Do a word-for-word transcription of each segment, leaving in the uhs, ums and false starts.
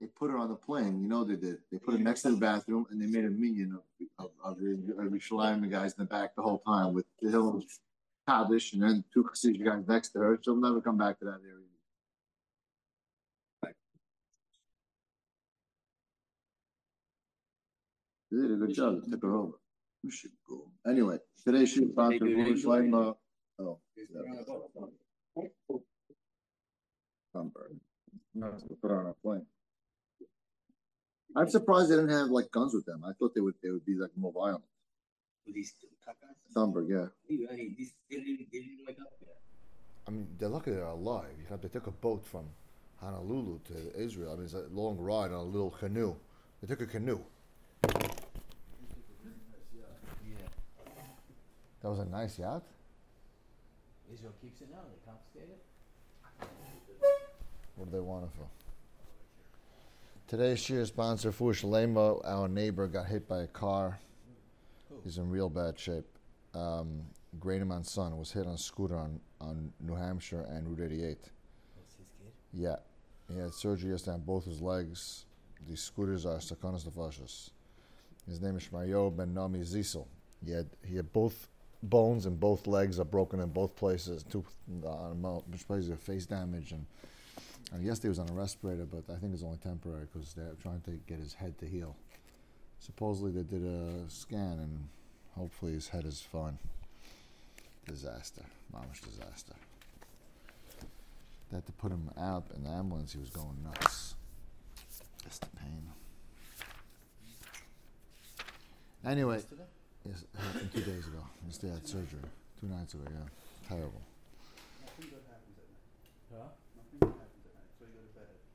they put her on the plane. You know they did. They put her next to the bathroom, and they made a minion of of, of the Yerushalayim guys in the back the whole time with the Hill Kaddish, and then two Chassidish guys next to her. She'll never come back to that area. They did a good job. They took her over. We should go. Anyway, today's shoot sponsored for Yerushalayim. Oh, no, put her on a plane. I'm surprised they didn't have like guns with them. I thought they would they would be like more violent. Thunberg, yeah. I mean, they're lucky they're alive. You have, they took a boat from Honolulu to Israel. I mean, it's a long ride on a little canoe. They took a canoe. That was a nice yacht. Israel keeps it now. They confiscate it. What do they want it for? Today's shir sponsor, Fur Shalema. Our neighbor got hit by a car. He's in real bad shape. Um, Grademan's son was hit on a scooter on, on New Hampshire and Route eighty-eight. That's his kid? Yeah. He had surgery yesterday on both his legs. These scooters are Sakanas Nefashos. His name is Shmayo Ben Nami Zisel. He had, he had both bones and both legs are broken in both places. Two uh, places of face damage. And, and yesterday he was on a respirator, but I think it's only temporary because they're trying to get his head to heal. Supposedly they did a scan and hopefully his head is fine. Disaster. Mamish disaster. They had to put him out in the ambulance. He was going nuts. Just the pain. Anyway. Yesterday? Yes, it happened two days ago. Yesterday I had surgery. Two nights ago, yeah. Terrible. Nothing good happens at night. Huh? Nothing good happens at night, so you go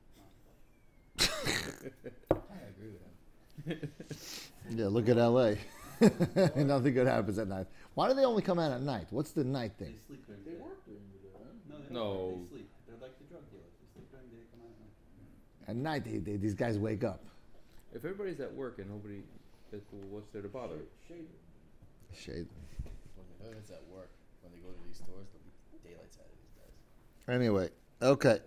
to bed at nine o'clock. I agree with him. Yeah, look at L A. Nothing good happens at night. Why do they only come out at night? What's the night They thing? sleep during the They day. work during the day, right? No, they don't No. work, they sleep. They're like the drug dealers. They sleep during the day, come out at night. At night, they, they, these guys wake up. If everybody's at work and nobody, well, what's there to bother? Shade. Shade. When the hood's at work, when they go to these stores, there'll be daylights out of these guys. Anyway, okay.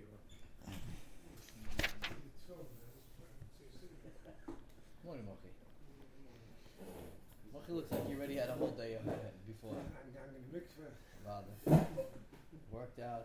Morning, Mochi. Mochi looks like you already had a whole day ahead before. Father. Worked out.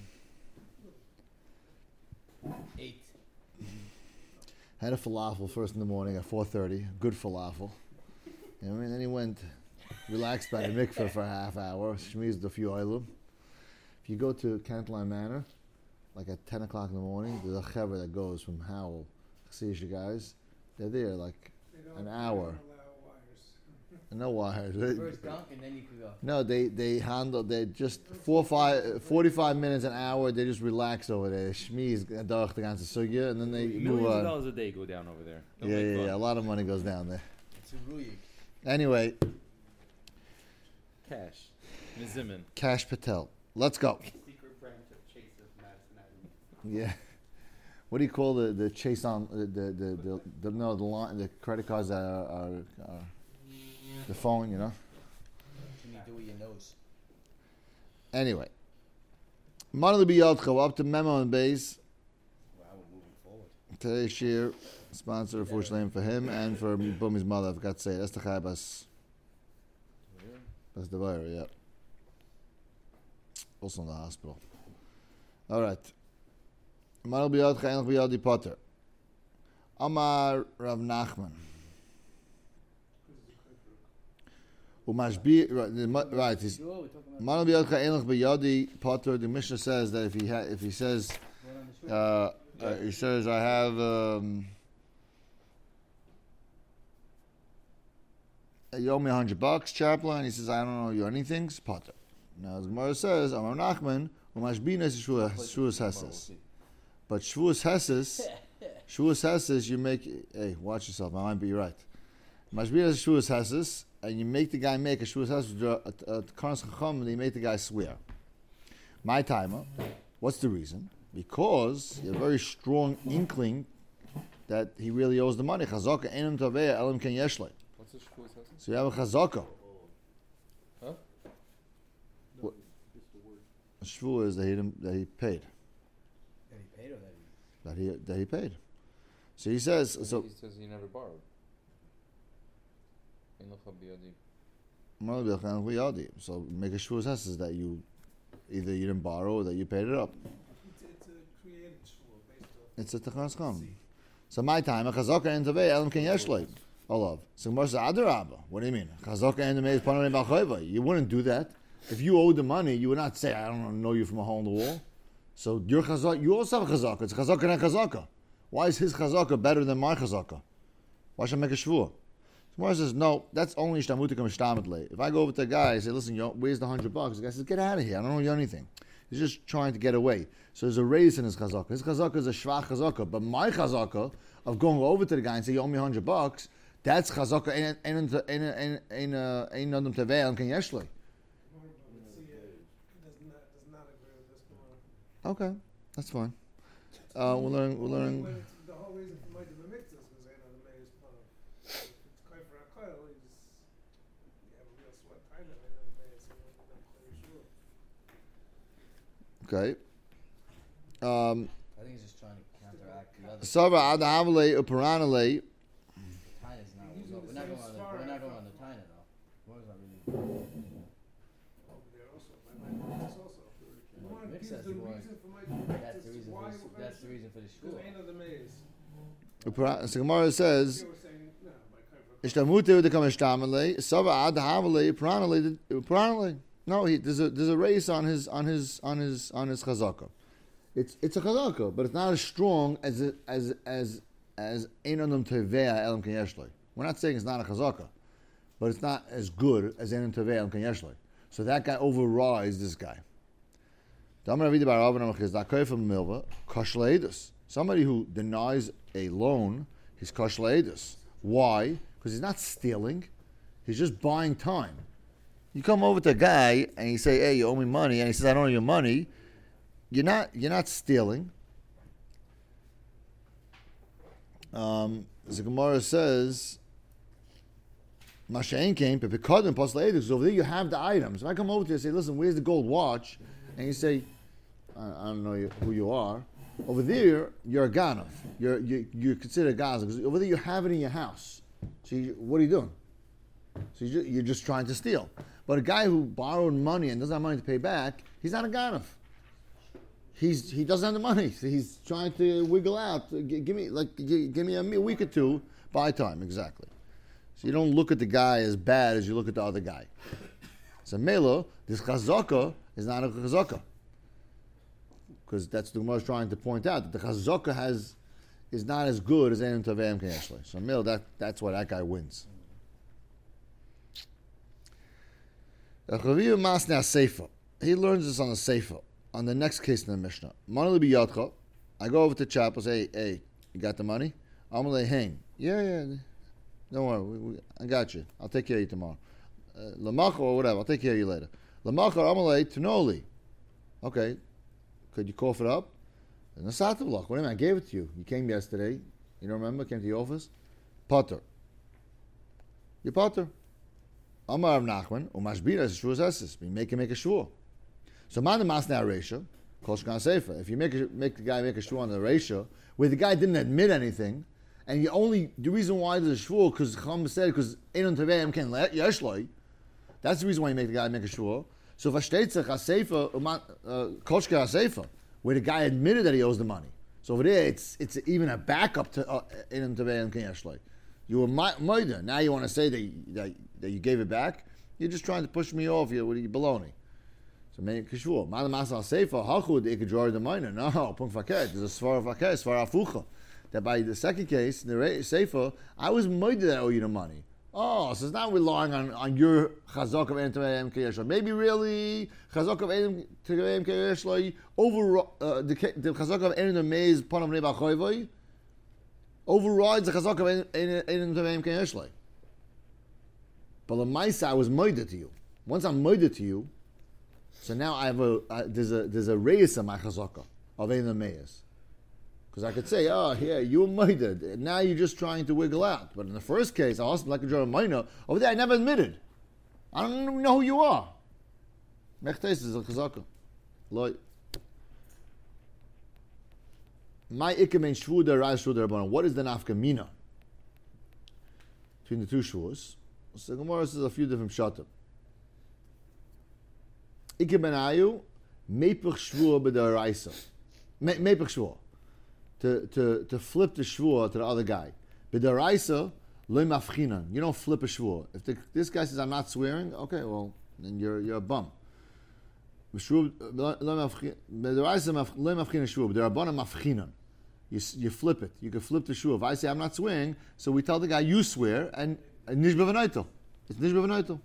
Ate. Had a falafel first in the morning at four thirty. Good falafel. You know what I mean? Then he went, relaxed by the mikveh for a half hour. Shmized a few oilum. If you go to Cantline Manor, like at ten o'clock in the morning, there's a chaver that goes from Howell, Chassidish guys. They're there like an hour. No wires. First dunk and then you could go. No, they they handle. They just four five forty-five minutes an hour. They just relax over there. Shmiz dag the ganze sugya, and then they move Millions of on. dollars a day go down over there. Don't Yeah, make yeah, fun. yeah. A lot of money goes down there. It's a ruyik. Anyway, Cash. Mizimin. Cash Patel. Let's go. Secret branch of Chase of Madison Avenue. Yeah. What do you call the, the chase on the the, the, the, the no the line the credit cards that are, are, are the phone, you know? What can you do with your nose? Anyway. Money be Yodcho, up to Memo and Bays. Wow, we're moving forward. Today's shir, sponsor for Shalem for him and for Bumi's mother. I forgot to say, that's the Chaybas. That's the wire, yeah. Also in the hospital. All right. Money be Yodcho, Enach be Yodi Potter. Amar Rav Nachman. Umashbi, right, right. He's, Sure, we're talking about Manu biyadcha enach biyadi potter. The Mishnah says that if he ha- if he says, going on the shore. uh, uh, he says I have um, you owe me a hundred bucks, chaplain. He says I don't owe you anything. It's potter. Now as Gemara says, Amar Nachman umashbina is shvuas heses, but shvuas heses, shvuas heses you make. Hey, watch yourself. I might be right. Mashbina is shvuas heses. And you make the guy make a shvuas heses at Karnas Chacham, and you make the guy swear. My timer. What's the reason? Because you have a very strong inkling that he really owes the money. Chazaka enum taveya elam ken yeshle. What's this shvuas heses? So you have a chazaka. Huh? What? Shvu is that he didn't, that he paid. That he paid or that he... That he that he paid. So he says, So so he says he never borrowed. Ein lecha biyadi. so make a shvur says that you either you didn't borrow or that you paid it up. It's, it's a created shul based on. It's a tachas cham. So my time a chazaka and tavei elam ken yeshlei. Olav. So Gemara says adarabba. What do you mean? Chazaka and the is panarei b'chayva. You wouldn't do that. If you owed the money, you would not say, I don't know you from a hole in the wall. So your chazaka, you also have a chazaka. It's chazaka and chazaka. Why is his chazaka better than my chazaka? Why should I make a shvur? Gemara says, no, that's only shtamutika mishtamadle. If I go over to a guy and say, listen, yo, where's the hundred bucks? The guy says, get out of here. I don't owe you anything. He's just trying to get away. So there's a raise in his chazaka. His chazaka is a shvach chazaka. But my chazaka of going over to the guy and say, you owe me a hundred bucks, that's chazaka ain't ain't ain't ain't ain't nodem tevei and ken yeshlei. Okay, that's fine. Uh, we'll learn. We'll learn. The whole reason for my mitzvah is because ain't on the mayor's plan. If it's kai for a coil, you just you have a real sweat time and ain't on the mayor's so Okay. Um. I think he's just trying to counteract the other. Sava ad havale uparanale. Tina's not. Using We're the not same going on the. star We're not as going well. on the Tina though. We're not really. over there also. My my also. You want to Mix give has the to go on. reason for my That's the reason. For why this, that's the reason for the because shul. ain't on the mayor's. Upara- So Gemara says, You were saying no, my kai for a coil. "Ishtamutu de kamishtamale sava ad havale uparanale uparanale." No, he, there's a there's a race on his on his on his on his chazaka. It's it's a chazaka, but it's not as strong as it, as as as ein onam tevei elam ken yeshlei. We're not saying it's not a chazaka, but it's not as good as ein onam tevei elam ken yeshlei. So that guy overrides this guy. Somebody who denies a loan, he's kashleidus. Why? Because he's not stealing; he's just buying time. You come over to a guy and you say, "Hey, you owe me money," and he says, "I don't owe you money." You're not. You're not stealing. Um, the Gemara says, "Mashain came, but because over there you have the items." If I come over to you and say, "Listen, where's the gold watch?" and you say, "I, I don't know you, who you are," over there you're a ganav. You're you you're considered a ganav because over there you have it in your house. So you, what are you doing? So you, you're just trying to steal. But a guy who borrowed money and doesn't have money to pay back, he's not a ganav. He's he doesn't have the money. So he's trying to wiggle out. G- give me like g- give me a week or two buy time exactly. So you don't look at the guy as bad as you look at the other guy. So Mela, this chazaka is not a chazaka. Because that's the Gemara is trying to point out that the chazaka has is not as good as Ein Tavei Em K'Yeshlei. So Mela, that that's why that guy wins. Chaviv Masnei Seifa. He learns this on the Seifa. On the next case in the Mishnah. Mani biyadcha. I go over to chapel, say, hey, hey, you got the money? I'm gonna hang. Yeah, yeah. Don't worry, we, we, I got you. I'll take care of you tomorrow. Lamachar or whatever, I'll take care of you later. Lamachar Amalei Tunoli. Okay. Could you cough it up? Nasatavlach. What do you mean? I gave it to you. You came yesterday. You don't remember? Came to the office? Potter. You potter. Amar Rav Nachman, Umashbira is shvur zesis. We make him make a shvur. So man the masnei areisha, kol shkan seifa. If you make a, make the guy make a shvur on the areisha, where the guy didn't admit anything, and you only the reason why there's a shvur because Chacham said because einon teveim can yeshloi. That's the reason why you make the guy make a shvur. So v'shteitzach haseifa kol shkan seifa, where the guy admitted that he owes the money. So over there, it's it's even a backup to einon teveim can yeshloi. You were moida. Now you want to say that you, that, that you gave it back? You're just trying to push me off here with your baloney. So make kishvur. Man masal seifa hachud ikadjor the minor. No, punk faket. There's a svar faket, svar afucha. That by the second case, the seifa, I was moida that I owe you the money. Oh, so it's not relying on, on your chazak of Ein Tevei K'Yeshloi. Maybe really chazak of Ein Tevei K'Yeshloi over uh, the the chazak of Ein Meiz Panav Nei B'Choivoi overrides the chazak of Ein Tevei K'Yeshloi. But the Maisa, I was moida to you. Once I'm moida to you, so now I have a uh, there's a there's a reis on my chazaka of Ein Meiz. Because I could say, oh, here, you were moided. Now you're just trying to wiggle out. But in the first case, I asked like a Jorah minor. Over there, I never admitted. I don't even know who you are. Mechtes is a chazaka. Loi. My ikamen shvu deraisa shvu derabanan. What is the nafka mina between the two shvus? So Gemara says a few different shatim. Ikamen ayu mepech shvu b'deraisa. Mepech shvu. To to to flip the shvu to the other guy. B'deraisa lo mafchinan. You don't flip a shvu. If the, this guy says I'm not swearing, okay, well then you're you're a bum. You you flip it. You can flip the shvu. If I say I'm not swearing, so we tell the guy you swear, and nish b'v'noitel. It's nish b'v'noitel.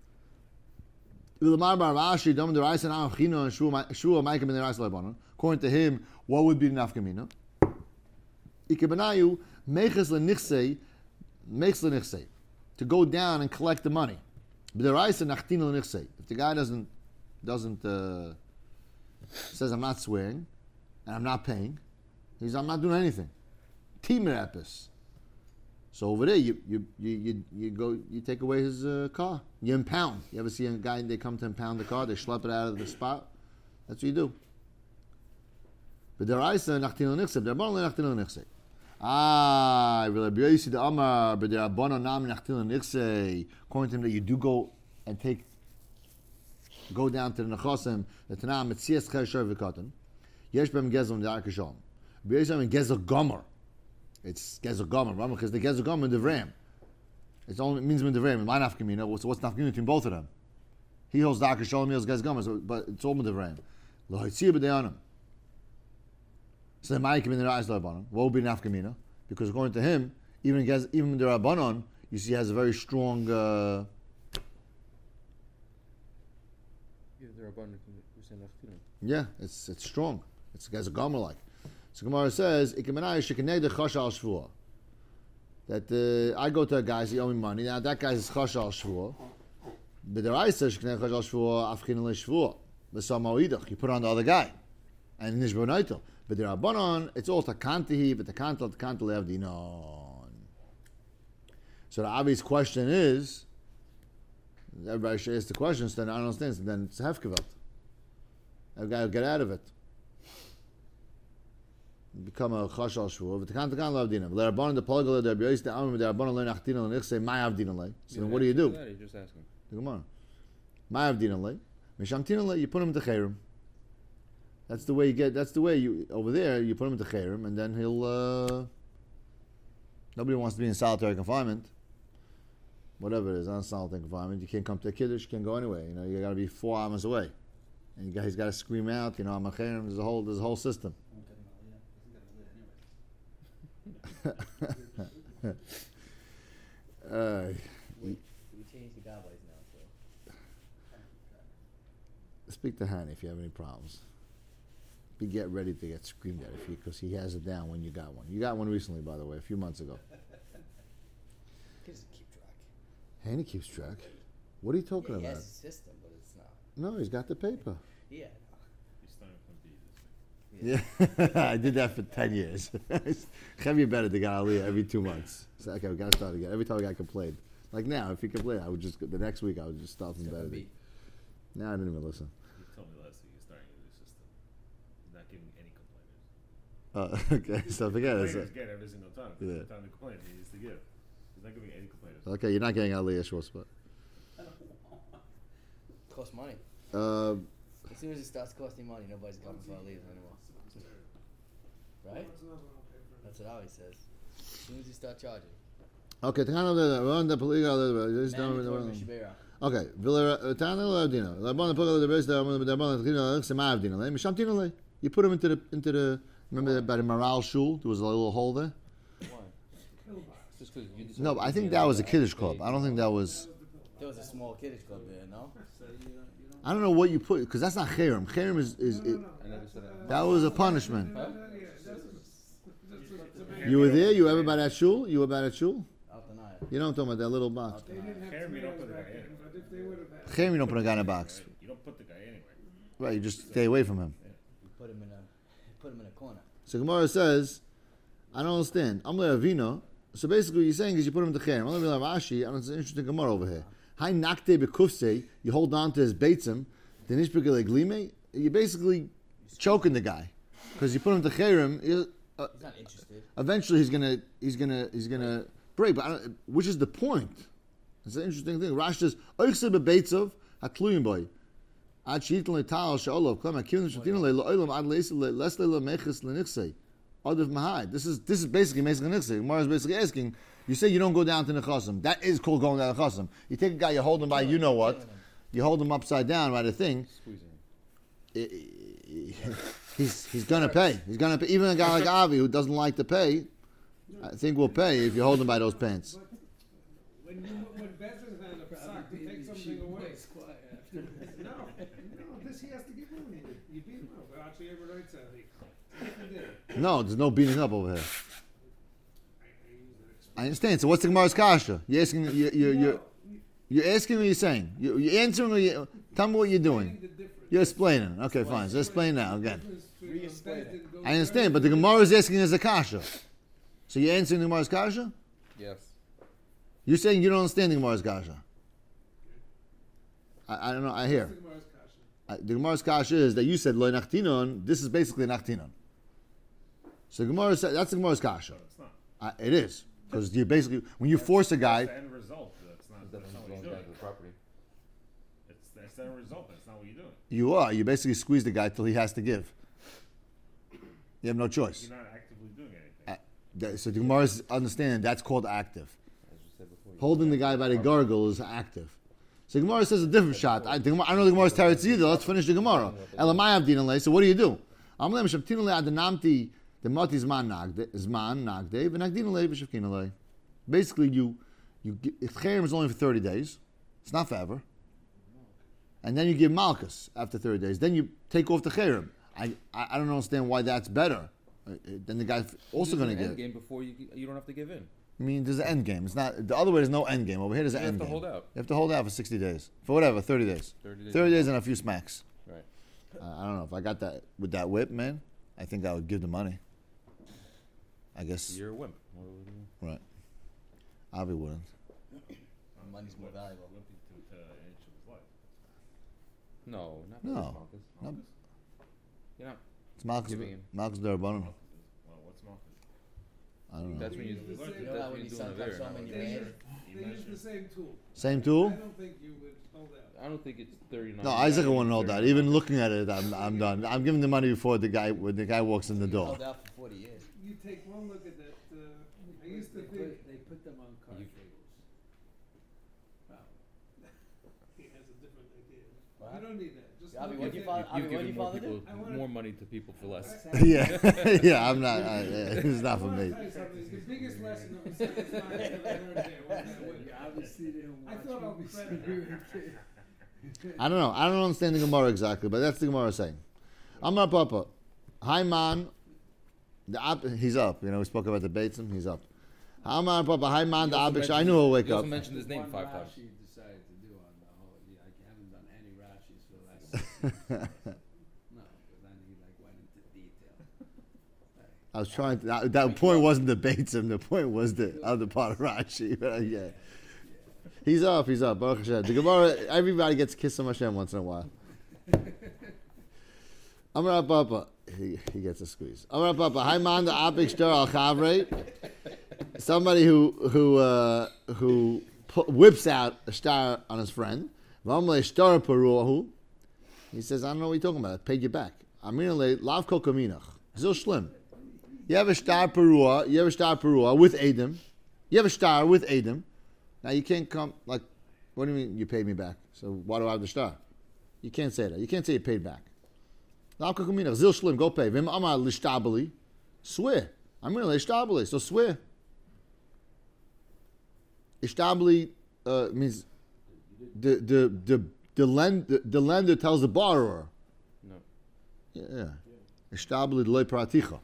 According to him, what would be the nafkamina? Ikebenayu meches lenichsei, meches lenichsei, to go down and collect the money. B'deraisa nachtin lenichsei. If the guy doesn't doesn't uh, says I'm not swearing and I'm not paying, he's I'm not doing anything. Timerapis. So over there, you you, you you you go you take away his uh, car. You impound. You ever see a guy they come to impound the car? They schlep it out of the spot. That's what you do. B'deraisa nachtin lenichsei. B'deraisa nachtin lenichsei. Ah, Rabbi Yosi the Amar, but there are bonanam nachtil nixay. According to him, that you do go and take, go down to the nechasim. The Tanam mitzias chayshar v'katan. Yesh b'em gezel v'darkasham. Rabbi Yosi in gezel gomer. It's gezel gomer, right? Because the gezel gomer and the vram. It's only it means in the vram. My nafkamina. So what's nafkamina between both of them? He holds darkasham, he holds gezel gomer, so, but it's all with the vram. Lo hitzir b'dayanim. So the Ma'akim in the Ra'is L'Rabbanon, what would be nafkamina? Because according to him, even in, even in the Rabbanon, you see, he has a very strong. Uh, Yeah, the Rabbanon who say nafkamina. yeah, it's it's strong. It's as a Gomer like. So Gemara says, "Ikemenai shekeneg de chashal shvua." That uh, I go to a guy, he owe me money. Now that guy is chashal shvua. But the Ra'is says shekeneg chashal shvua afkin le shvua. V'samaoidach, you put on the other guy, and nishbo noitel. But the Rabbanon, it's all takantihi, but the kantal takantal evdinon. So the obvious question is, everybody should ask the question, so then I don't understand, so then it's hefkevelt. I've got to get out of it. Become a chashal shvur, but the kantal takantal evdinon. The Rabbanon, the Polgal, the Rabbi Yosi, the Amim, the Rabbanon, le nachtin le nichse, my avdinon le. So then what do you do? You're just asking. The Gemara. My avdinon le. Mishamtin le, you put him to chayrim. That's the way you get. That's the way you over there. You put him into chayrim, and then he'll. Uh, nobody wants to be in solitary confinement. Whatever it is, not solitary confinement. You can't come to a kiddush. You can't go anywhere. You know, you got to be four hours away, and you got, he's got to scream out. You know, I'm a chayrim. There's a whole. There's a whole system. uh, We, we changed the goblins now, so. speak to Hani if you have any problems. Be get ready to get screamed at if you because he has it down when you got one. You got one recently, by the way, a few months ago. He doesn't keep track. Haney keeps track. What are you talking Yeah, he about? has a system, but it's not. No, he's got the paper. Yeah. He's starting from B this week. Yeah, I did that for ten years. Chevy better to get Aliyah every two months. So, okay, we got to start again. Every time a guy complained. Like now, if he complained, I would just, the next week, I would just start from Except for better. B. Now I didn't even listen. He told me last week he's starting a new system. He's not giving any complainers. Uh, okay, so forget it. So- Complainers get every single time. Yeah. Every time they complain, he needs to give. He's not giving any complainers. Okay, you're not getting Aliyah Schwartzman. Costs money. Uh, As soon as it starts costing money, nobody's coming for our leaves anymore. Right? That's what Ali says. As soon as you start charging. okay, Takana the run the poliga the Mandatory Mishbera. okay, Villa Tana Ladino. Labana Pola the best the Dabana Ladino Samavdino. Mishamtino le. You put him into the into the remember by the morale shul, there was a little hole there? Why? Just 'cause you decided No, but I to think be that on was a that kiddush page. club. I don't think that was There was a small kiddish club there, no? I don't know what you put because that's not chayrim. Chayrim is is it, I never said that. that was a punishment. Huh? You were there? You were ever by that shul? You were by that shul? Out the night. You know what I'm talking about, that little box. Karen, you don't put the guy in. Chayrim, you don't put a guy in a box. You don't put the guy anywhere. Right, you just stay away from him. You put him in a, you put him in a corner. So Gemara says, I don't understand. I'm Avino. So basically, what you're saying is you put him to chayrim. I'm going Rashi. I don't. It's an interesting Gemara over here. Hai nakte bekufse. You hold on to his beitzim. Denishbeke leglime. You're basically choking the guy because you put him to chayrim. uh, He's not interested. eventually he's gonna he's gonna he's gonna break. But I don't, which is the point? It's an interesting thing. Rashi says, "Oichse bebeitzav hatluyim boy." Ad sheitl letal she'olav klam hakim shetin le lo'olam ad leis le les le meches lenichsei. Adav mahai. This is this is basically meches lenichsei. Gemara is basically asking. You say you don't go down to nechasim. That is called going down to nechasim. You take a guy, you hold him by, you know what? You hold him upside down, right? A thing. Squeezing. He's he's gonna pay. He's gonna pay. Even a guy like Avi who doesn't like to pay, I think will pay if you hold him by those pants. When you when Bezer's on the sock to take something away. No, no, this he has to give money. You beat him up. Well, actually, every right side. No, there's no beating up over here. I, I use that expression. I understand. So what's the Gemara's kasha? You're asking. You you you you're asking what you're saying. You you're answering. Or you, tell me what you're doing. The difference. You're explaining. Okay, fine. So explain now again. Difference between when Bezdin goes I understand, but the Gemara is asking as a kasha. So you're answering the Gemara's kasha? Yes. You're saying you don't understand the Gemara's kasha. I, I don't know. I hear. the Gemara's kasha. I, the Gemara's kasha is that you said lo nachtinon. This is basically nachtinon. So the Gemara said that's the Gemara's kasha. But it's not. Uh, it is because you basically when you force a guy. That's the end result. That's not, that's not what Going you're down doing. to the property. It's, that's the end result. That's not what you're doing. You are. You basically squeeze the guy till he has to give. You have no choice. You're not actively doing anything. Uh, that- so the Gemara is understanding that's called active. As you said before. you- Holding the guy by the gargle is active. So the Gemara says a different shot. I, the Gemara, I don't know the Gemara's teretz either. Let's finish the Gemara. Elamai avdin alei. So what do you do? Amlem shabtin alei adanamti the mati zman nagde zman nagde v'nagdin alei v'shavkin alei. Basically, you you gi- cherem is only for thirty days. It's not forever. And then you give malchus after thirty days. Then you take off the cherem. I, I I don't understand why that's better. Uh, uh, Then the guy's also There's going an to end give. game before you you don't have to give in. I mean, there's an end game. It's not the other way. There's no end game. Over here, there's an You have end to game. hold out. You have to hold out for sixty days, for whatever, thirty days. Thirty days. Thirty days and a few smacks. Right. Uh, I don't know if I got that with that whip, man. I think I would give the money. I guess You're a wimp. What do we do? right. Avi wouldn't. Money's more valuable. Limping to, to an inch of his life. No, not No. no. Malchus. No. You're not. It's Malchus. Giving him. Malchus Darabbanan. Well, what's Malchus? I don't know. That's when you. You use the That's same- You know how when when you're you doing a sometimes very. someone you They man. use, they use the same tool. Same I tool. don't think you would hold out. I don't think it's thirty-nine. No, Isaac wouldn't hold that. Even looking at it, I'm, I'm done. I'm giving the money before the guy when the guy walks in the door. Held out for forty years. You take one look at that. Uh, I used to They think put, they put them on car You- cables. Wow. he has a different idea. What? You don't need that. Just Avi, look what'd at you it. find- Avi, You've what given do you more father people I wanna- more money to people for less. yeah, yeah. I'm not. I, yeah, it's not I for wanna me. tell you something. The biggest lesson of second time that I learned there was that way. You obviously didn't I watch thought I'll movies credit when you her. were a kid. I don't know. I don't understand the Gemara exactly, but that's the Gemara saying. Amar Papa, hi man. The ab- he's up. You know, we spoke about the Beitzim. He's up. Amar Papa, hi man. The You also Abish. I mentioned- knew he'll wake you also up. mentioned his name One five times. Rashi decided to do on the whole. Yeah, I haven't done any Rashis for the last. six months. No, because then he like went into detail. Hey, I was trying to. That, that point wasn't the Beitzim. The point was the other part of Rashi. But, uh, yeah. He's up. He's up. Baruch Hashem. The Gemara. Everybody gets a kiss from Hashem once in a while. Amar Papa. He, he gets a squeeze. Amar Papa. Hi man. The Abish Shtar al Chavre. Somebody who who uh, who pu- whips out a star on his friend. V'amle shtar paruahu. He says, I don't know what you're talking about. I paid you back. Aminale lav kol kaminach. Zil shlim. You have a star perua. You have a star perua with Adam. You have a star with Adam. Now you can't come like, what do you mean you paid me back? So why do I have the star? You can't say that. You can't say you paid back. Lav kol kaminach. Zil shlim. Go pay. Vim amar lishtabali. Swear. Aminale ishtabali. So swear. Ishtabli uh, means the the the the, lend, the the lender tells the borrower. No. Yeah. Ishtabli loy praticha.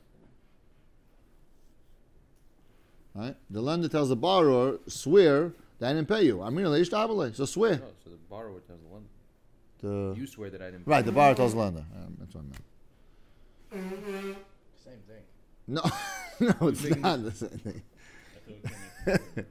Right? The lender tells the borrower, swear that I didn't pay you. I mean, ishtabli. So swear. No. So the borrower tells the lender. The, You swear that I didn't. right. The borrower tells the lender. Um, that's what I meant. Same thing. No, no, it's not the same thing. I thought it came in-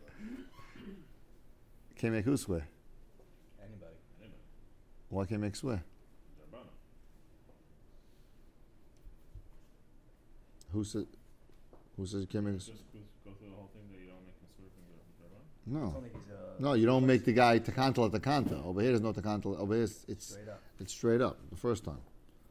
Can't make who swear? Anybody. Anyway, Why can't make swear? Darbana. Who said? Who says you can't make? A, Just go, go through the whole thing that you don't make a swerve in the Durban? no, It's only if he's, uh, no, you don't make the guy takanta la takanta. Over here, there's no takanta. Over here, it's it's straight up. it's straight up the first time.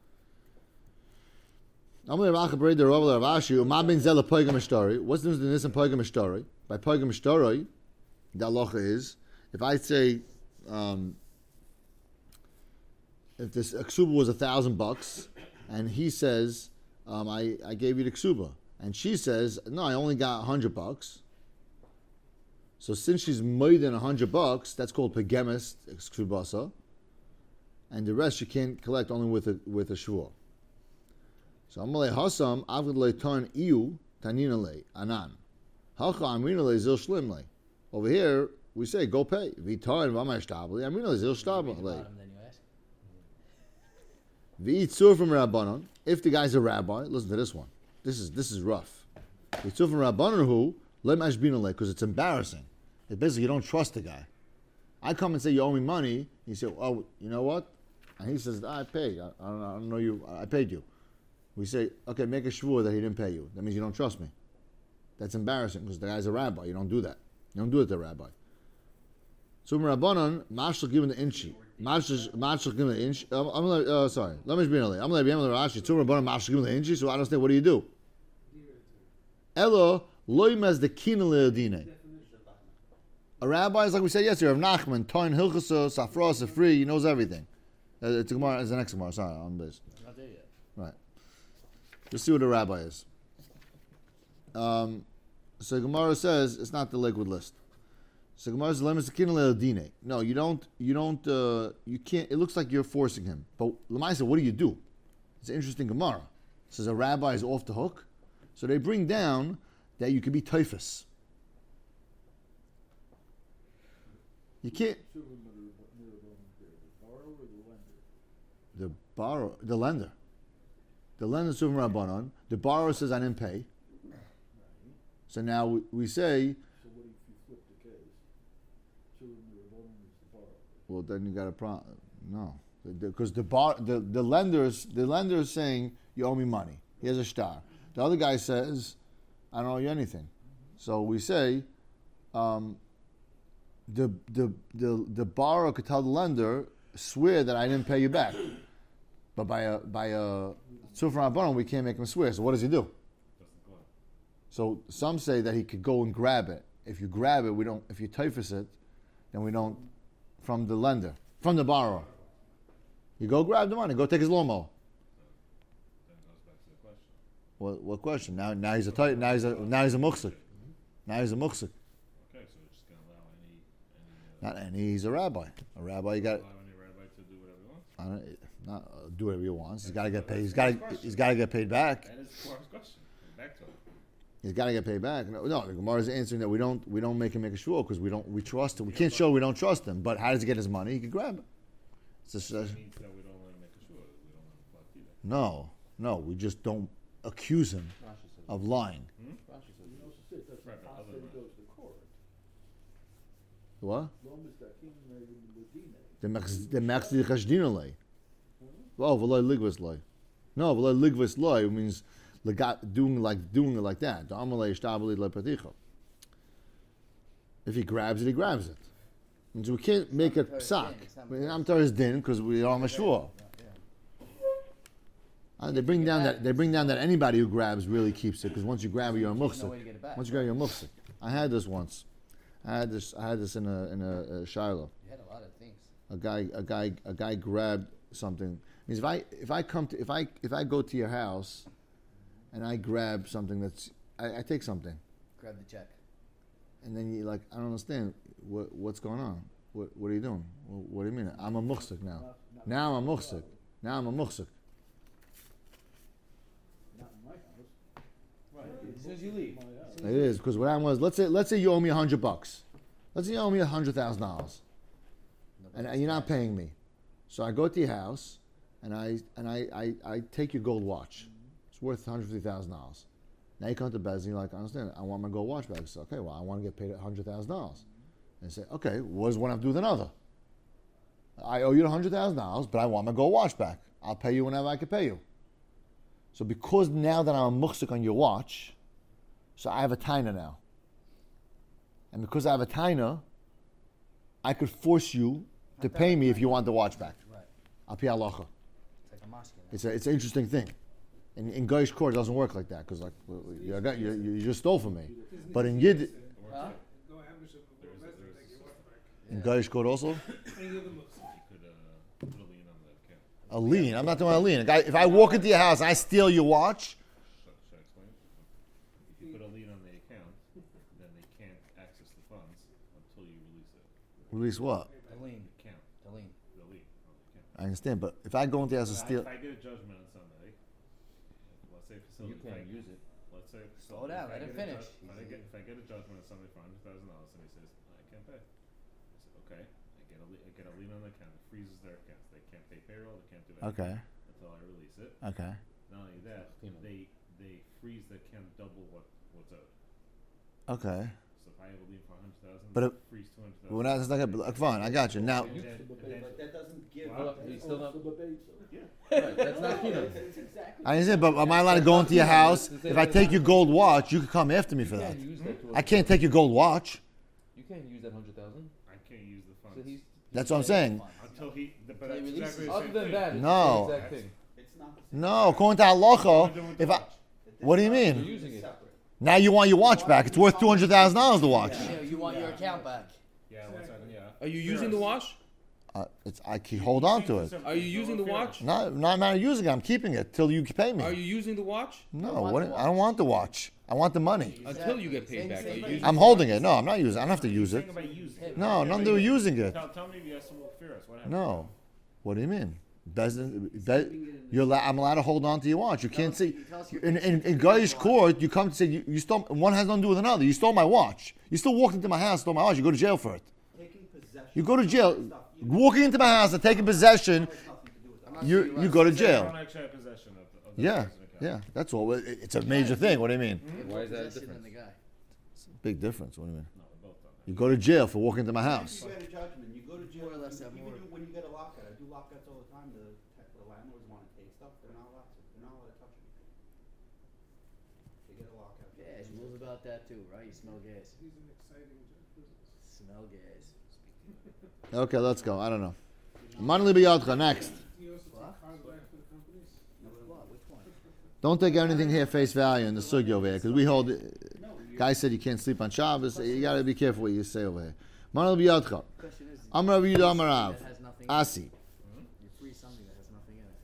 Amalei Racha Berei the Rav Ashi Uma Ben Zel Poigam Mishtari. What's the difference in this and Poigam Mishtari? By Poigam Mishtari, the halacha is if I say um, if this ksuba was a thousand bucks, and he says um, I I gave you the ksuba, and she says no, I only got a hundred bucks. So since she's more than a hundred bucks, that's called pegemis ksubasa, and the rest you can't collect only with a with a shvur. So Amalei Hasam Avgad Leitan Iu Tanina Le Anan. Hacha Amrina Le Zil Shlim Le. Over here we say go pay. Vitan Vamash Tabli Amrina Le Zil Read Shtabli the Le. bottom, then you ask. V'itzur from Rabbanon. If the guy's a rabbi, listen to this one. This is this is rough. V'itzur from Rabbanon who Le Mashbina Le because it's embarrassing. It basically you don't trust the guy. I come and say you owe me money. You say, oh, you know what? And he says, I paid. I, I, don't, I don't know you. I paid you. We say, okay, make a shvur that he didn't pay you. That means you don't trust me. That's embarrassing because the guy's a rabbi. You don't do that. You don't do it to a rabbi. So Rabbanon, Mashal given the inchi. Mashal given the inch. I'm like, uh, sorry. Let me be I'm going to be able to Rashi. So Rabbanon, Mashal given the inchi. So I don't say, what do you do? Elo loymas the kina leodine. A rabbi is like we said yesterday. Rav Nachman, Toin Hilchasa, Safra, Safri. He knows everything. Uh, it's a Gemara. It's the next Gemara. Sorry, on this. Not there yet. Right. Just see what a rabbi is. Um, so Gemara says it's not the liquid list. So Gemara says lemes kina leodine. No, you don't. You don't. Uh, you can't. It looks like you're forcing him. But Lamai said, what do you do? It's an interesting Gemara. It says a rabbi is off the hook. So they bring down that you could be typhus. You can't. The borrower, the lender. The lender is from Rabbanon. The borrower says, I didn't pay. So now we, we say, So what if you flip the case? Children of Rabbanon is the borrower. well, then you got a problem. No. Because the, bar, the, the, lender's, the lender is saying, you owe me money. He has a star. The other guy says, I don't owe you anything. So we say, um, the, the, the, the borrower could tell the lender, swear that I didn't pay you back. But by a by a Tzufra Rabbanon, we can't make him swear. So what does he do? So some say that he could go and grab it. If you grab it, we don't. If you typhus it, then we don't. From the lender, from the borrower, you go grab the money. Go take his lawnmower. Then it goes back to the question. What, what question? Now now he's a ty- now he's a now he's a muksik. Now he's a muksik. Okay, so we're just gonna allow any, any, uh, Not any. He's a rabbi. A rabbi. You got. allow any rabbi to do whatever he wants? I don't, not uh, do whatever he wants. He's got to get paid. He's got to. He's got to get paid back. That is the first question. Back to it. He's got to get paid back. No, no, the Gemara is answering that we don't we don't make him make a shul because we don't we trust him. We can't show we don't trust him. But how does he get his money? He can grab it. It's just, uh, That means that we don't let him make a shul. We don't let him collect either. no, no. We just don't accuse him of lying. You also said that's Right, but not other that than it goes to court. What? Long as that king made him Medina. The mechz- the mechzi chashdina lay. Oh, v'loy ligvus lay. No, v'loy ligvus lay means legat- doing like doing it like that. The amalei shtabli lepaticha. If he grabs it, he grabs it. And so we can't make it psak. I'm telling his din because we are mashur. Uh, they bring down that they bring down that anybody who grabs really keeps it because once you grab it, you're a There's no way muksik. to get it back. Once you grab, you're a muksik. I had this once. I had this. I had this in a in a, a Shiloh. You had a lot of things. A guy, a guy, a guy grabbed something. Means if I if I come to if I if I go to your house, and I grab something that's I, I take something, Grab the check. and then you like I don't understand what what's going on. What what are you doing? What, what do you mean? I'm a muhsik now. Now I'm a muhsik. Now I'm a muhsik. Not in my house. Right. As soon as you leave. It is because what happened was let's say let's say you owe me a hundred bucks. Let's say you owe me a hundred thousand dollars, and, and you're not paying me. So I go to your house, and I and I, I, I take your gold watch. It's worth one hundred fifty thousand dollars. Now you come to Bez and you're like, I understand. I want my gold watch back. I say, okay, well I want to get paid a hundred thousand dollars. And say, okay, what does one have to do with another? I owe you a hundred thousand dollars, but I want my gold watch back. I'll pay you whenever I can pay you. So because now that I'm a muhsik on your watch, So I have a taina now. And because I have a taina, I could force you to pay me if you want the watch back. Right. Al pi halacha. It's like a mosque. It's a, it's an interesting thing. In, in Goyish court, it doesn't work like that because like you, got, you, you just stole from me. But in Yid, Huh? Go Ambush of the West and take your watch back. in Goyish court also, Any of the Muslims. You could, uh, put a lien on the account. a lien. I'm not doing a lien. A guy, if I walk into your house and I steal your watch, Should, should I explain? If you put a lien on the account, then they can't access the funds until you release it. release what? The lien. The account, The lien. the lien on the account. I understand, but if I go into your house and If I- steal, If I get a judgment on somebody, let's say facility. You if I- can't use it. Let's say. Slow facility, down, if I let him get a finish. judg- If I get, if I get a judgment on somebody for a hundred thousand dollars and he says, I can't pay. I said, okay, I get a, li- I get a lien on the account, it freezes their accounts, they can't pay payroll, they can't do anything. okay, Until I release it. okay, Not only that, they, they freeze the account double what, what's owed. okay. So if I have a lien for a hundred thousand, But it- freeze two hundred Well, thousand. that's not good. But, fine, I got you. Now, And then, and then, But that doesn't give. Well, he's still not. Yeah. Right, that's not Keenum. I understand, but am I allowed to go into your house? If I take your gold watch, you could come after me for You that. can't use that. To I can't take your gold watch. You can't use that hundred thousand. I can't use the So funds. he's. That's what I'm saying. Until he, the- but Until he that's releases exactly the Other same than thing. that, it's No. the exact thing. It's not the same. No, according to What halacha, am I doing with if the I, watch? what do you You're mean? using it. Now you want your watch back? It's worth two hundred thousand dollars. The watch. Yeah, you want your account back. Yeah, one second, yeah. Are you using the watch? Uh, it's I can hold on to it. Are you using the watch? Not, not matter using it. I'm keeping it till you pay Are me. you using the watch? No, want what, the I don't want the watch. I want the money. Until you get paid Same- back. Are same you thing. using I'm holding it. No, I'm not using it. I don't have to use it. Think about using it. No, nothing to do with using it. Tell, tell me if you have some fears. What happened? No. What do you mean? Bezin, be, you're allow, I'm allowed to hold on to your watch. You can't see. Tell us your In, in, in Goyish court, you come to say, you, you stole, one has nothing to do with another. You stole my watch. You still walked into my house, stole my watch. You go to jail for it. Taking possession. You go to jail. Walking into my house and taking possession, Has nothing to do with that. I'm not you, sure you you're go to right. You jail. don't actually have possession of the, of the Yeah, person's account. yeah, that's all. It- It's a major thing. What do you mean? You have Why more is that a possession than difference? the guy. Big difference. What do you mean? No, we both done that. You go to jail for walking into my house. You get a judgment, you go to jail, More or less you- have even more. you- when you get a lockout, I do lockouts all the time, the, the landlords wanna take stuff, they're not allowed to, they're not allowed to touch anything. They get a lockout. Yeah, there's rules about that too, right? You smell gas. He's an exciting business. Smell gas. Okay, let's go. I don't know. Money biyadcha, next. You also What? take cars back for the companies? What? Which one? Don't take anything here face value in the sugi over here, because we hold. Guy said you can't sleep on Shabbos. You got to be careful what you say over here. Money biyadcha. Question is, Amar Rav Yehuda Amar Rav. that has nothing. Asi. You free something that has nothing in it.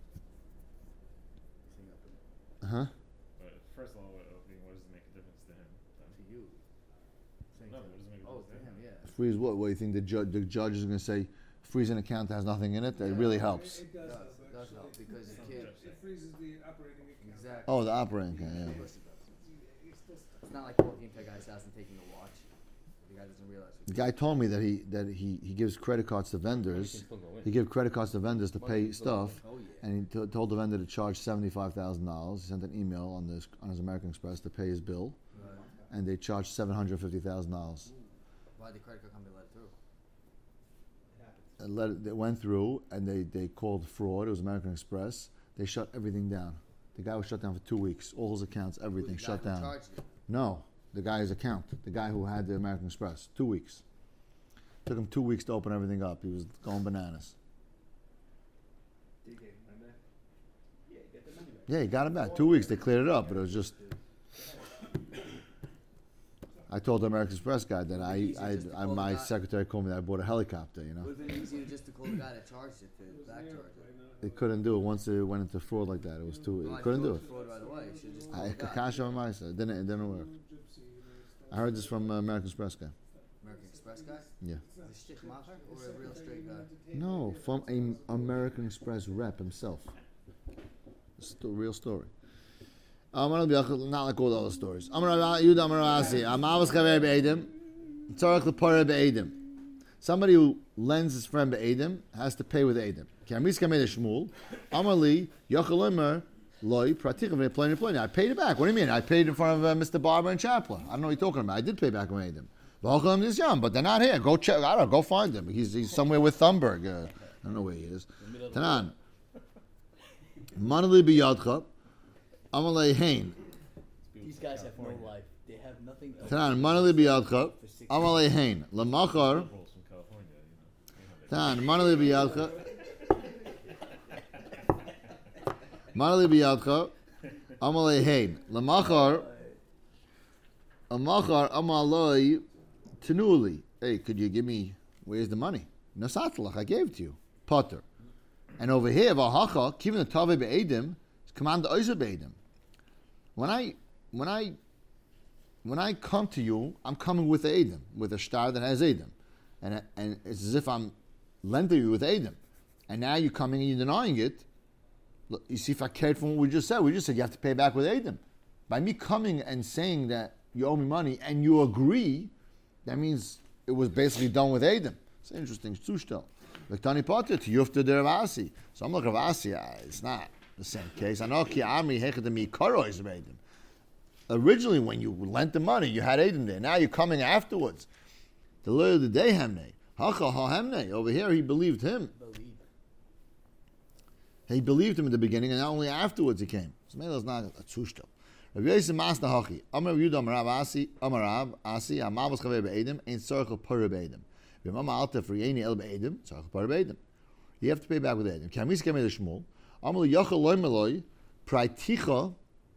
Thing up in it. Huh? But first of all, what, I mean, what does it make a difference to him? To you. Saying No, to- what does it make a Oh, difference to to him, him? yeah. Freeze what? What do you think the judge? The judge is going to say, freeze an account that has nothing in it. It really helps. It, it does Does, help, does actually. help because you can't. It freezes the operating account. Exactly. Oh, the operating account. Yeah. Of course it does. It's just, It's not like walking into a guy's house and taking a watch. The guy doesn't realize. The guy told me that he that he, he gives credit cards to Money can vendors. still go in. He gives credit cards to vendors to Money pay can still go stuff, Oh yeah. and he t- told the vendor to charge seventy five thousand dollars. He sent an email on this on his American Express to pay his bill, Right. and they charged seven hundred fifty thousand dollars. Why did the credit card company let it through? It happens. And let it, it went through, and they, they called fraud. It was American Express. They shut everything down. The guy was shut down for two weeks. All his accounts, everything Who's the shut guy who down. charged you? No, the guy's account, the guy who had the American Express, two weeks. Took him two weeks to open everything up. He was going bananas. Did you get it back? Yeah, you get the money back. Yeah, he got it back. Two weeks, they cleared it up, but it was just. I told the American Express guy that I, I, I my secretary called me that I bought a helicopter. You know, Would have been easier just to call the guy that charged it to back charge it. they couldn't do it once it went into fraud like that. It was too. Well, I They couldn't do thought it. Fraud right away. You should just call I, the guy. Kakasha on my side. It didn't, it didn't work. I heard this from uh, American Express guy. American Express guy? Yeah. Is a shit macher or a real straight guy? No, from an American Express rep himself. It's a real story. I'm gonna be not like all the other stories. I'm gonna you I'm gonna say I'm always chaver be'edim. Tzarich lepara be'edim. Somebody who lends his friend be'edim has to pay with edim. Kamis kamei Shmuel. Amali yachalomer loy pratikah ve'ploni ploni. I paid it back. What do you mean? I paid in front of uh, Mister Barber and Chaplin. I don't know what you're talking about. I did pay back with edim. V'achalam is young, but they're not here. Go check. I don't know. Go find him. He's he's somewhere with Thunberg. Uh, I don't know where he is. Tanan. Manali biyadcha. Amalei Hain. moved These to guys have no California. life. They have nothing else. Tanan, to do manali biyadcha, for six amalei hein, lamachar, Liberals from California, you know. Tanan, manali biyadcha, manali biyadcha, amalei hein, lamachar, amachar, amalei, tenuli. Hey, could you give me, where's the money? Nasatlach, I gave it to you. Potter. And over here, Vahacha, Kivin the Tave Be'edim, command the Oizer Be'edim. When I, when I, when I come to you, I'm coming with the Edim, with a star that has Edim. And, and it's as if I'm lending you with Edim. And now you're coming and you're denying it. Look, you see, if I cared from what we just said, we just said you have to pay back with Edim. By me coming and saying that you owe me money and you agree, that means it was basically done with Edim. It's an interesting Zustel. Tani Potter to Yufta der Ravasi. So I'm like Ravasi, it's not the same case. I know Ki Amri Hechadami Karo is Edim. Originally, when you lent the money, you had Edim there. Now you're coming afterwards. The lawyer of the day Hemne. Hacha ha Hemne. Over here, he believed him. Believe. He believed him in the beginning, and not only afterwards he came. So maybe that's not a Zustel. Rav Yosef Masna Hachi. Amar Yudah Amar Rav Asi. Amar Rav Asi. Amavos Chaver Be'edim. Ein Tzorach Pura Be'edim. You have to pay back with Edim. Kamis came to Shmuel. Amal Yachal Loy Meloy Praiticha.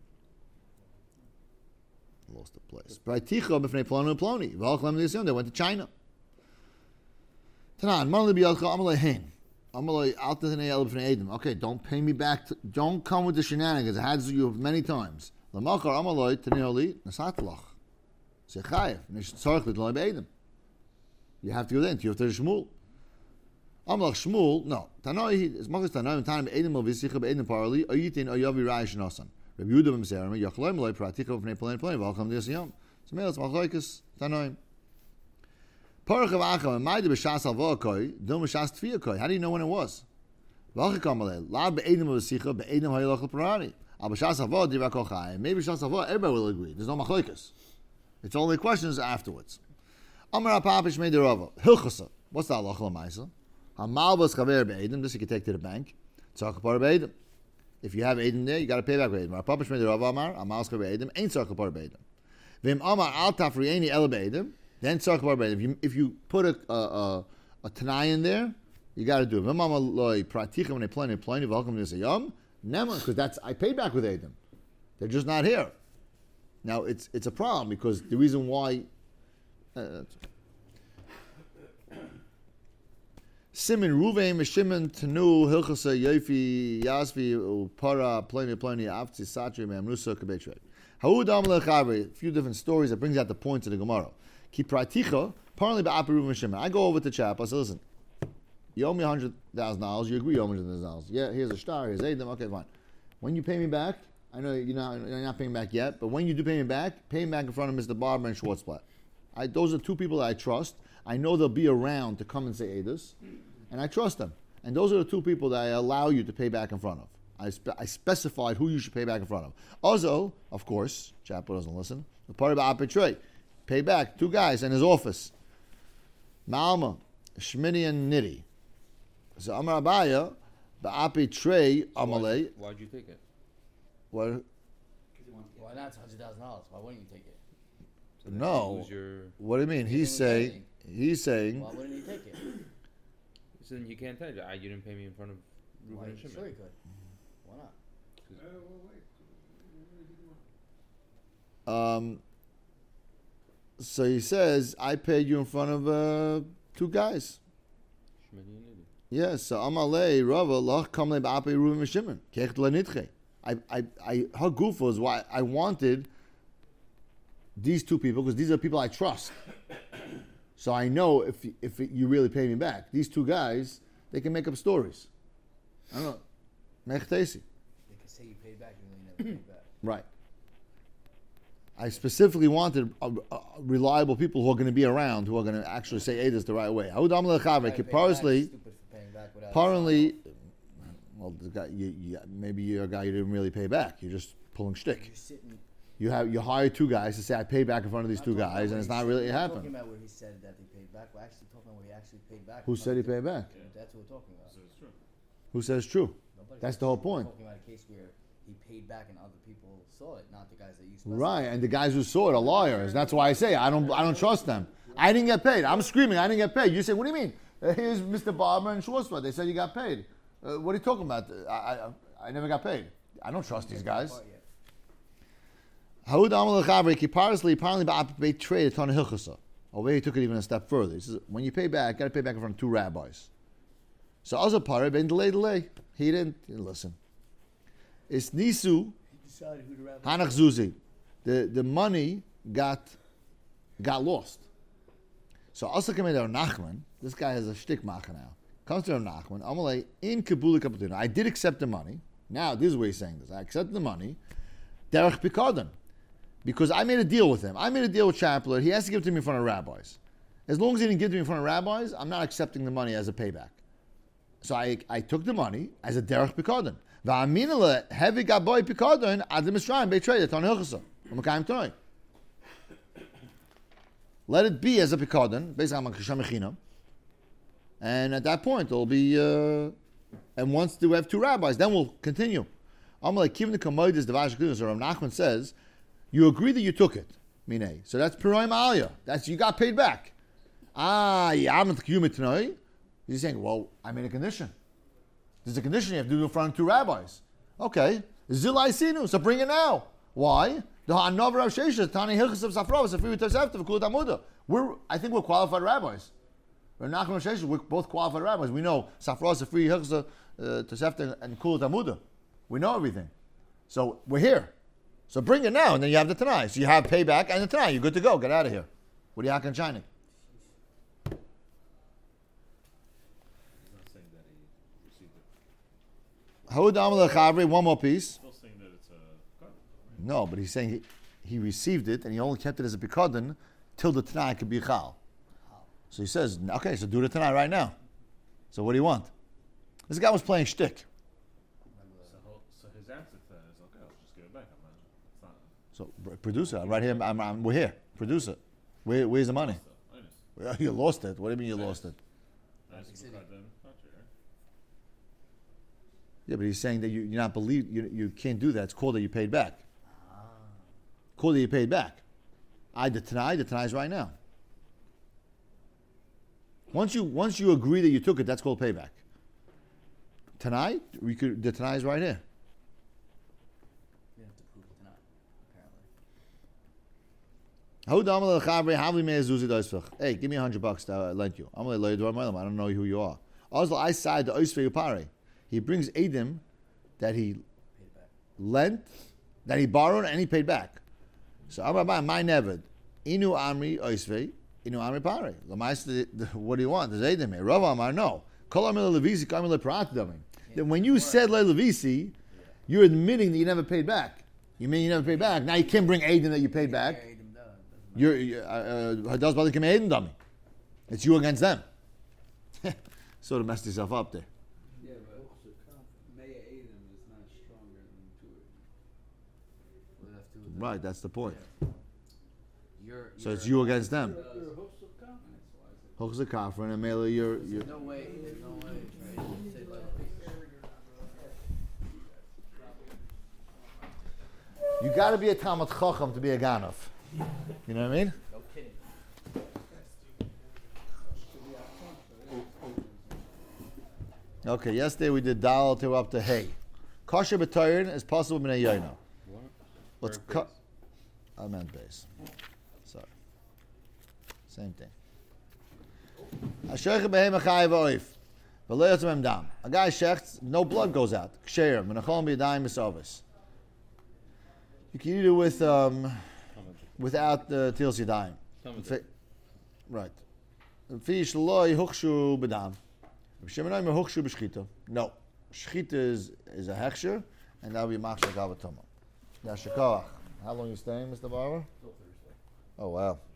Lost the place. Praiticha b'fnei Ploni and Ploni. V'alchlem l'yisyon. They went to China. Tanan Manli b'yadcha Amal Hein. Amal Alta Tanei El b'fnei Edim. Okay, don't pay me back. To, don't come with the shenanigans. I had to you many times. L'machar Amaloi Tanei Oli Nasatlach. Sechayev. Nish tzorch l'tloy b'Edim. You have to go then. You have to Shmuel. Amalach Shmuel. No. Tanoi. As much as Tanoi. Tanim Edim of Yisicha be'Edim parali. Oyitin Oyavi Raish Nasan. Rabbi Yehuda b'Mserim. Yachloim loy pratika of Pnei Pnei Pnei. Welcome to Yisiyam. So me'els machlokes Tanoi. Parach of Acham. Ma'ide b'Shas Alvokoi. Dom b'Shas Tfiyakoi. How do you know when it was? V'achikam alei. La be'Edim of Yisicha be'Edim Hayilach l'Parani. Al b'Shas Alvok divakochai. Maybe B'Shas Alvok. Everybody will agree. There's no machlokes. It's only questions afterwards. Amar Papish made the Rava. Hilchasa. What's the halacha l'maisa? Hamalvas chaver be'edim. This you can take to the bank. Tzarcha par be'edim. If you have edim there, you got to pay back be'edim. Amar Papish made the Rava. Amar Hamalvas chaver be'edim. Ain't tzarcha par be'edim. V'im Amar al tafrieni el be'edim. Then tzarcha par be'edim. If you if you put a a a, a tanai in there, you got to do it. V'im Amar loy praticha when they play and play. Welcome to the yom. Never, because that's I paid back with edim. They're just not here. Now it's it's a problem because the reason why. Uh, Simon Ruvain Shimon Tanu Hilchasa Yofi Yasvi Upara Pliny Pliny Avti Satri Mamrusa Kabetre. Haud Amal Chavri, a few different stories that brings out the points of the Gemara. Ki Praticha, partly by Api Ruvain Shimon. I go over to Chap, I say, listen, you owe me a hundred thousand dollars, you agree you owe me a hundred thousand dollars. Yeah, here's a star, here's Adam, okay, fine. When you pay me back, I know you're not you're not paying back yet, but when you do pay me back, pay me back in front of Mister Barber and Schwartzblatt. I, those are two people that I trust. I know they'll be around to come and say Edus, and I trust them. And those are the two people that I allow you to pay back in front of. I, spe- I specified who you should pay back in front of. Also, of course, Chapo doesn't listen, the part about Apetray, pay back two guys in his office. Malma, Shmini and Nitty. So Amar Abaya, the Apetray Amalei. Why'd you take it? What? Why not? It's hundred thousand dollars. Why wouldn't you take it? So then No. you lose your, What do you mean? He He's didn't saying, say he's saying, Why wouldn't he take it? so then you can't tell you, ah, you didn't pay me in front of Why? Ruben and Shimon. Sure he could. Why not? Uh, well, wait. um, so he says, I paid you in front of uh, two guys. Shimon and Nidhi. Yes, so Amalei Rava Lach Kamle Ba'ape Ruben Shimon Kech Lenitche. I, I, I, her goof was why I wanted these two people because these are people I trust. So I know if if it, you really pay me back, these two guys they can make up stories. I don't know, Mechtesi. They could say you paid back and then you never paid back. Right. I specifically wanted uh, uh, reliable people who are going to be around, who are going to actually say Edus the right way. Haud Amalei Guy Chavre paid back, Parsley. stupid for paying back without Apparently, well, the guy, you, you, maybe you're a guy you didn't really pay back. You're just pulling shtick. You're sitting. You have you hire two guys to say I paid back in front of these I'm two talking about guys, what and it's he not said- really I'm happened. talking about where he said that they paid back. We're actually talking about where he actually paid back. Who said he paid back? That's what we're talking about. So it's true. Who says true? Nobody That's said the whole that. point. We're talking about a case where he paid back and other people saw it, not the guys that you. Right, and the guys who saw it are liars. That's why I say I don't I don't trust them. I didn't get paid. I'm screaming. I didn't get paid. You say, what do you mean? Uh, here's Mister Barber and Schwarzman. They said you got paid. Uh, what are you talking about? I, I I never got paid. I don't trust these guys. Over he took it even a step further. He says, when you pay back, got to pay back in front of two rabbis. So also part been delay, delay. He didn't, he didn't listen. It's Nisu Hanach Zuzi. The the money got got lost. So also came in there Nachman. This guy has a shtick macha now. Comes to Nachman. Amalei in Kabuli Kapatuna. I did accept the money. Now this is where he's saying this. I accepted the money. Derech Pikardon. Because I made a deal with him. I made a deal with Champler. He has to give it to me in front of rabbis. As long as he didn't give it to me in front of rabbis, I'm not accepting the money as a payback. So I, I took the money as a derech pikadon. Va'aminale heavy gaboy pikadon adim Mitzrayim betrayed on hilchasa. Let it be as a pikadon, based on makasham mechinam. And at that point, it'll be. Uh, and once we have two rabbis, then we'll continue. I'm like keeping the commodities. The Vashkudus or Rav Nachman says. You agree that you took it, Minei. So that's Piroim Aliyah. That's you got paid back. Ah, yeah, I'm tonight. He's saying, well, I made a condition. There's a condition you have to do in front of two rabbis. Okay. Zilai Sinu, so bring it now. Why? The Hanavar of Shesha, Tani Hilchas of Safravas, if we were Tosefta, V'Kul Tamuda. We're, I think we're qualified rabbis. We're not going to Shesha, we're both qualified rabbis. We know Safravas, Safri, Hilchas, Tosefta, and Kul Tamuda. We know everything. So we're here. So bring it now, and then you have the Tanai. So you have payback and the Tanai. You're good to go. Get out of here. What are you hacking shining? He's not saying that he received it. One more piece. Still saying that it's a card. No, but he's saying he, he received it, and he only kept it as a pikadon till the Tanai could be chal. So he says, okay, so do the Tanai right now. So what do you want? This guy was playing shtick. So, so his answer to that is, okay, I'll just give it back. I'm not, it's not, So produce it. Right here, I'm, I'm, we're here. Produce it. Where, where's the money? Well, you lost it. What do you mean you lost it? Yeah, but he's saying that you, you're not believe you, you can't do that. It's called that you paid back. Ah. Called that you paid back. I the Tanai, the Tanai's right now. Once you once you agree that you took it, that's called payback. Tanai, we could the Tanai's right here. You have to prove it tonight, apparently. Hey, give me a hundred bucks to uh, lend you. I'm I don't know who you are. Also, I side the Oisve Upare. He brings Edim that he lent, that he borrowed, and he paid back. So Abba, my neved, Inu Amri Oisve, Inu Amri Pare. What do you want? There's Edim here. Rav Amar, no. Then when you said Le Levisi, you're admitting that you never paid back. You mean you never paid back? Now you can't bring Edim that you paid back. You're Hadas Bali Kim Edim dummy. It's you against them. Sort of messed yourself up there. Yeah, but Maya Adam is not stronger than two. Right, that's the point. You're, So you're it's you against them. That's why I Hooks the Kafra and Mela, you're. you're There's no way. There's no way. Right? Say like you got to be a Talmud Chacham to be a Ganov. You know what I mean? no kidding. Okay, yesterday we did Dal to up to Hay. Kosher B'Toyin is possible B'nei Yoina. What? Let's Third cut. I meant base. Sorry. Same thing. Ashercha Behem Achayev Oif. V'lo yotzem dam. A guy shechts, no blood goes out. Ksher, Menachol B'Yadayim Misovis. You can eat it with, um, without the Tils Yadayim. Fi- Right. Fish loy hukshu b'dam. No. Shchita is, is a hechsher, and that will be machshak avatoma. Now, Shakach. How long are you staying, Mister Barber? Till Thursday. Oh, wow.